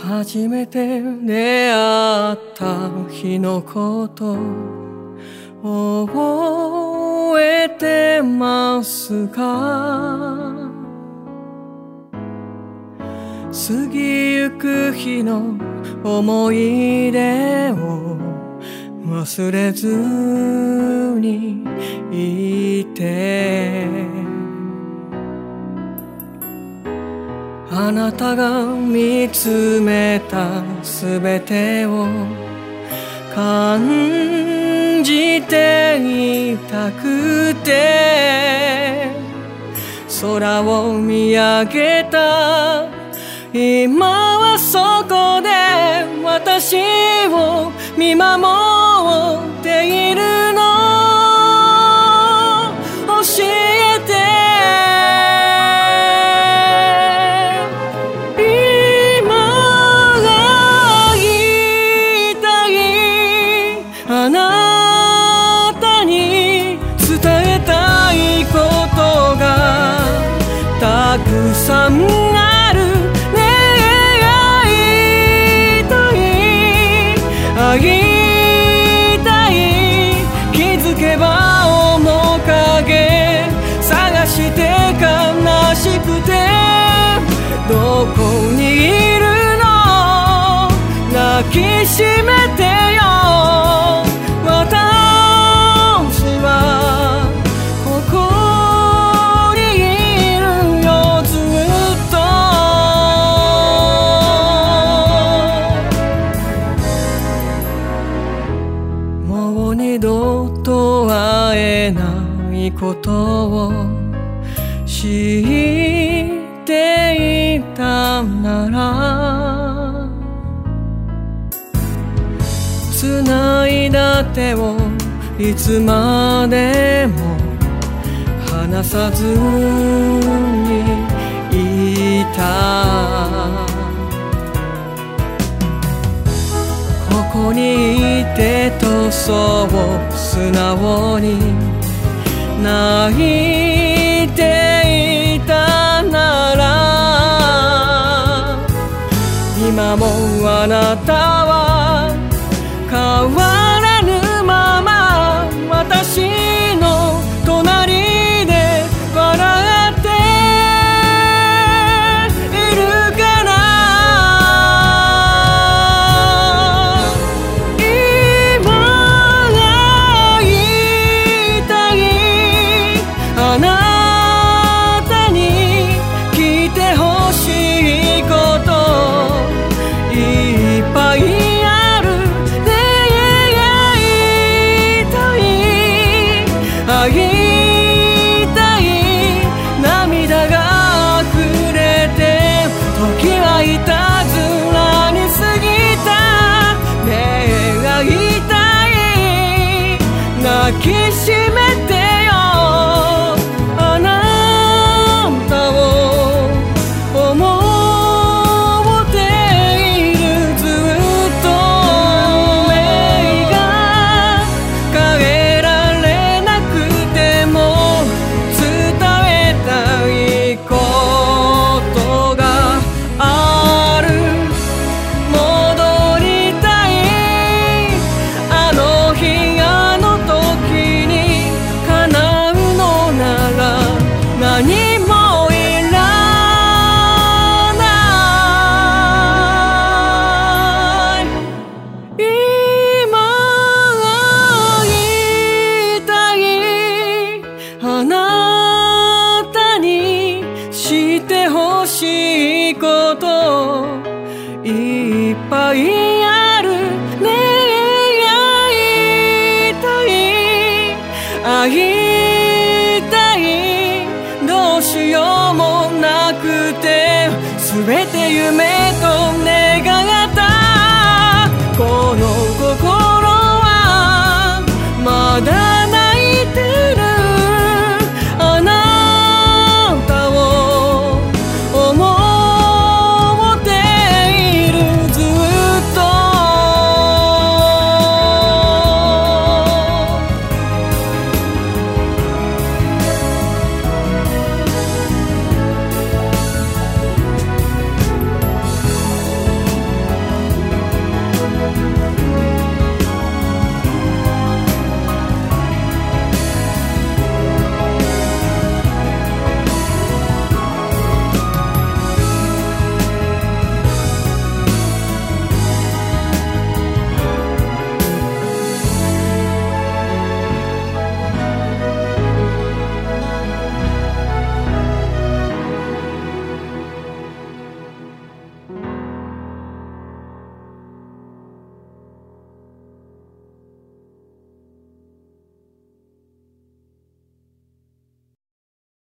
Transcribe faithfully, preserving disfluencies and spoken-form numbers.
初めて出会った日のこと覚えてますか？過ぎゆく日の思い出を忘れずにいて、あなたが見つめたすべてを感じていたくて、空を見上げた今はそこで私を見守っているの、教えて。今会いたいあなたに伝えたいことがたくさんある。会いたい、気づけば面影探して悲しくて、どこにいるの、抱きしめてよ、私はここにいるよ、ずっと。もう二度と会えないことを知っていたなら、繋いだ手をいつまでも離さずにいた。ここにいてとそう素直に泣いていたなら、今もあなたは変わらぬまま私の隣で笑っているかな。あなたに聞いてほしいこといっぱいある。出会いたい、会いたい、涙が溢れて時はいたずらに過ぎた。出会いたい、抱きしめていっぱいある。ねえ会いたい、会いたい、どうしようもなくて全て夢